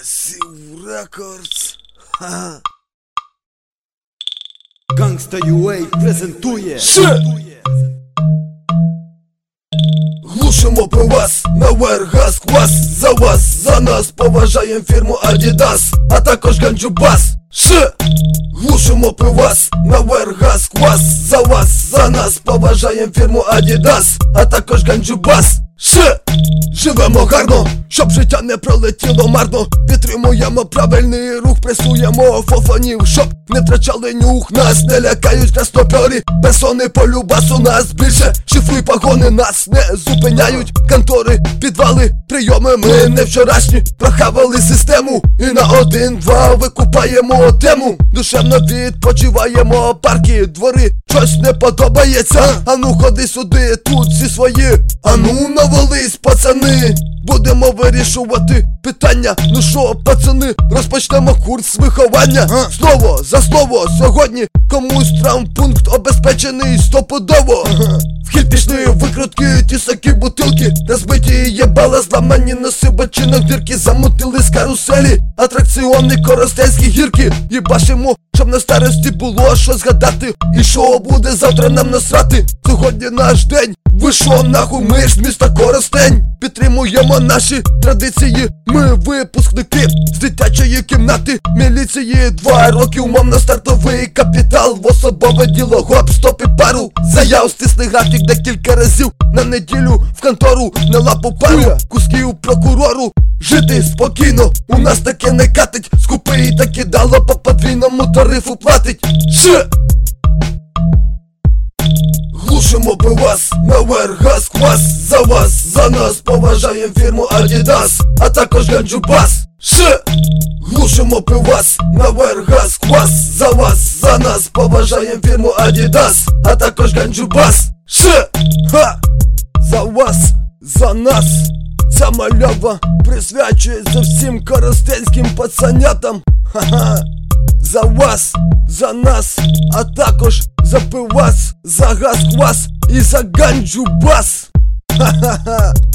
Massive Records. Gangsta.ua презентує Глушимо пивас, наверх газ, квас. За вас, за нас, поважаєм фірму Adidas, а також ганджубас. Глушимо пивас, наверх газ, квас. За вас, за нас, поважаєм фірму Adidas, а також ганджубас. Живемо гарно, щоб життя не пролетіло марно. Підтримуємо правильний рух, пресуємо фофонів, щоб не втрачали нюх. Нас не лякають краснопьорі, персони по любасу нас більше. Шифри, погони нас не зупиняють. Контори, підвали, прийоми, ми не вчорашні. Прохавали систему і на 1-2 викупаємо тему. Душевно відпочиваємо, парки, двори, щось не подобається. Ану ходи сюди, тут всі свої. Ану навались, пацани, будемо вирішувати питання. Ну шо, пацани, розпочнемо курс виховання. Слово за слово, сьогодні комусь травмпункт обезпечений стопудово. В хід пішли викрутки, тісаки, бутилки, розбиті єбала, зламані носи, бочинок, дірки. Замутили з каруселі, атракціони, коростенські гірки. Їбашимо, щоб на старості було що згадати. І що буде завтра нам насрати. Сьогодні наш день, ви шо нахуй, ми ж з міста Коростень. Підтримуємо наші традиції, ми випускники з дитячої кімнати міліції. 2 роки умовно стартовий капітал. В особове діло, гоп, стоп і пару. Заяв, стисни графік декілька разів на неділю. В контору на лапу пару кусків прокурору. Жити спокійно, у нас таке не катить. Скупий та кидало по подвійному тарифу платить. Глушимо пивас, наверх газ, квас. За вас, за нас, поважаєм фірму Adidas, а також ганджубас. Глушимо пивас, наверх газ, квас. За вас, за нас, поважаєм фірму Adidas, а також ганджубас. За вас, за нас. Ця мальова присвячується всім коростенським пацанятам. За вас, за нас, а також за пивас, за газ, квас і за ганджубас.